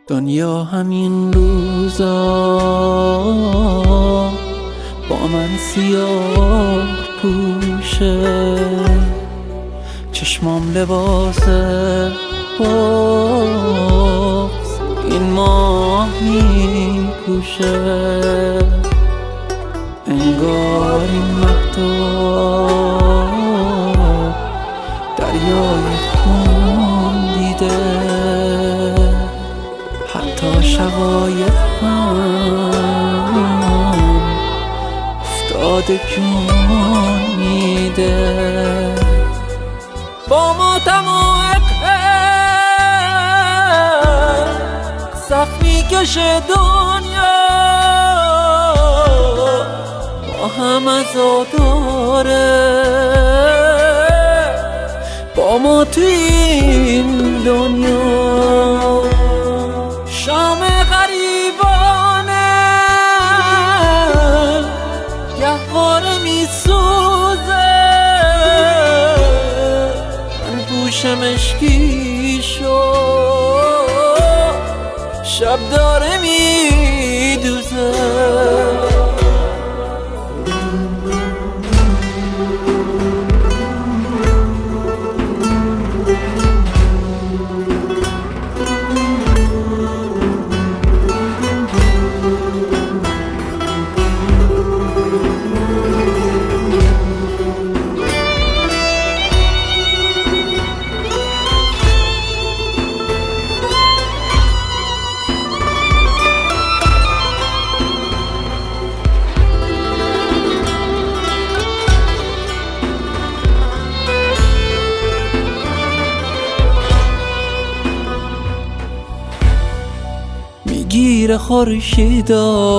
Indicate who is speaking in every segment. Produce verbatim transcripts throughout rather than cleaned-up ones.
Speaker 1: دنیا همین روزا با من سیاه پوشه، چشمام لباس بغض این ماه می پوشه. انگار این مهتاب دریای خون دیده، حتی شقایق هم افتاده جون میده. با ماتم و صف میکشه دنیا، با هم عزاداره با ما توی این دنیا. شام غریبانه گهواره میسوزه، من پوش مشکی شد شب داره میدوزه. میگیره خورشیدا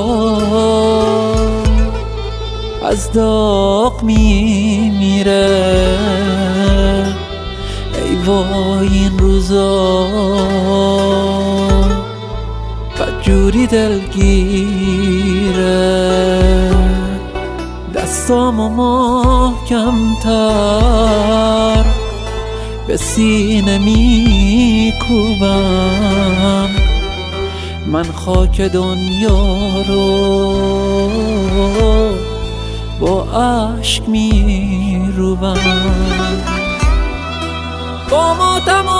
Speaker 1: از داغ میمیره، ای وای این روزا بدجوری دلگیره. دستامو محکم‌تر به سینه میکوبم، من خاک دنیا رو با عشق میروم. با ماتم و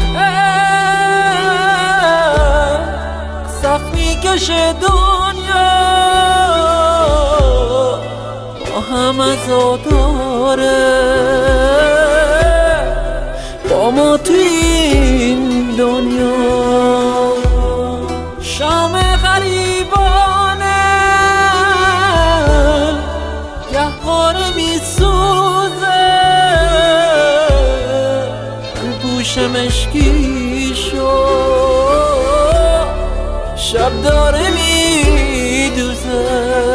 Speaker 1: صف میکشه دنیا، با هم عزاداره با ما توی این دنیا. شام غریبانه گهواره میسوزه، من پوش مشکی شد شب داره میدوزه.